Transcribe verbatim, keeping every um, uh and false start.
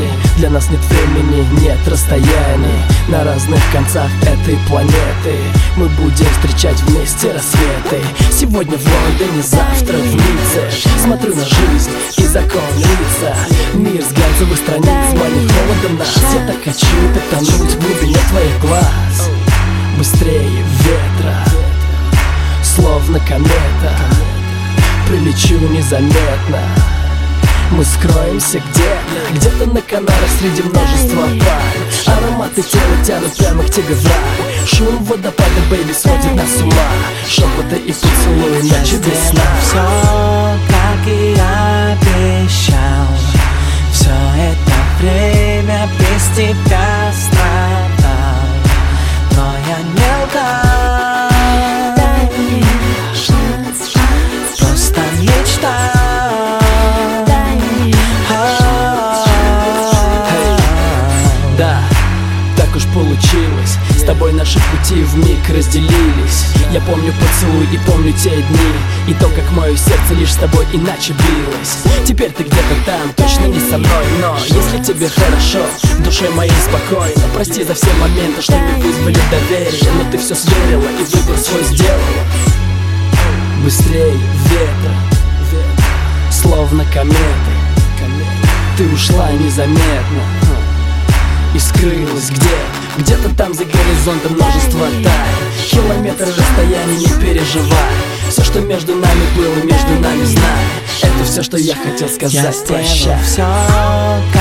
Для нас нет времени, нет расстояний. На разных концах этой планеты мы будем встречать вместе рассветы. Сегодня в Лондоне, завтра в Ницце. Смотрю на жизнь и закон лица. Мир с глянцевых страниц манит холодом нас. Я так хочу потонуть в глубине твоих глаз. Быстрее ветра, словно комета, прилечу незаметно. Мы скроемся где-то, где-то на Канарах среди множества пар. Ароматы тела тянут прямо к тебе в рай. Шум водопада, бэйби, сводит нас с ума. Шепоты и поцелуи на чудесна. Все, как и обещал. Все это время без тебя страдал, но я не лгал. Дай мне шанс, шанс, просто мечтал. дай мне Да, так уж получилось. С тобой наши пути вмиг разделились. Я помню поцелуй и помню те дни, и то, как мое сердце лишь с тобой иначе билось. Теперь ты где-то там, точно не со мной. Но если тебе хорошо, в душе моей спокойно. Прости за все моменты, что не вызвали доверие, но ты все сверила и выбор свой сделала. Быстрее ветра, словно кометы, ты ушла незаметно и скрылась где? Где-то там за горизонтом множество тайн. Километры расстояний, не переживай. Все, что между нами было, между нами знай. Это все, что я хотел сказать. Я Прощай. сделал все,